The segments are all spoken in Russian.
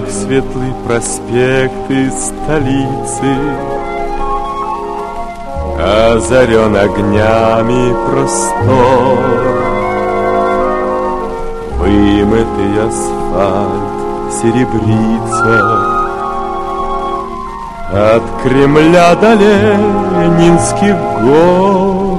как светлый проспект из столицы, озарен огнями простор. Вымытый асфальт серебрится от Кремля до Ленинских гор.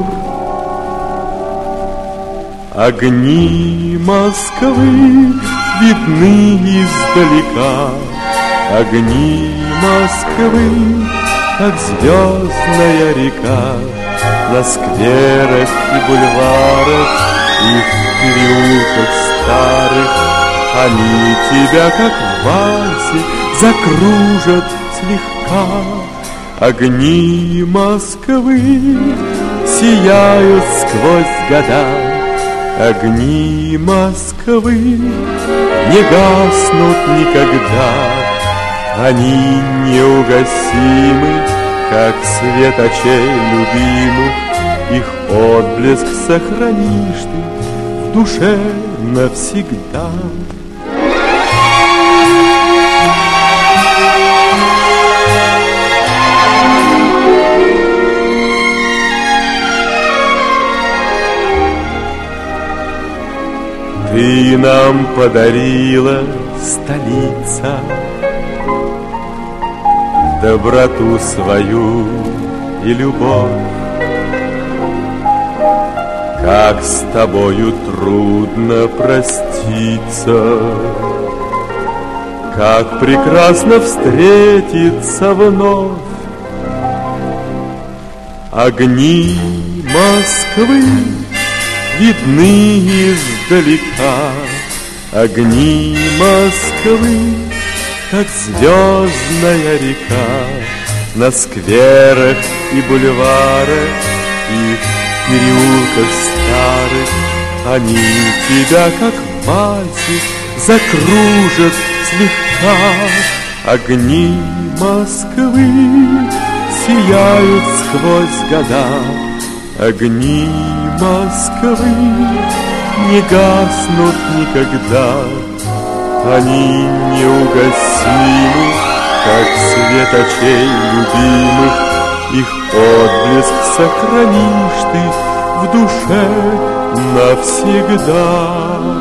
Огни Москвы видны издалека, огни Москвы, как звездная река, на скверах и бульварах и в переулках старых. Они тебя, как в вальсе, закружат слегка. Огни Москвы сияют сквозь года, огни Москвы не гаснут никогда. Они неугасимы, как свет очей любимых. Их отблеск сохранишь ты в душе навсегда. Ты нам подарила, столица, доброту свою и любовь. Как с тобою трудно проститься, как прекрасно встретиться вновь. Огни Москвы видны издалека, огни Москвы, как звездная река, на скверах и бульварах и в переулках старых. Они тебя, как в вальсе, закружат слегка. Огни Москвы сияют сквозь года, огни Москвы не гаснут никогда. Они неугасимы, как свет очей любимых. Их отблеск сохранишь ты в душе навсегда.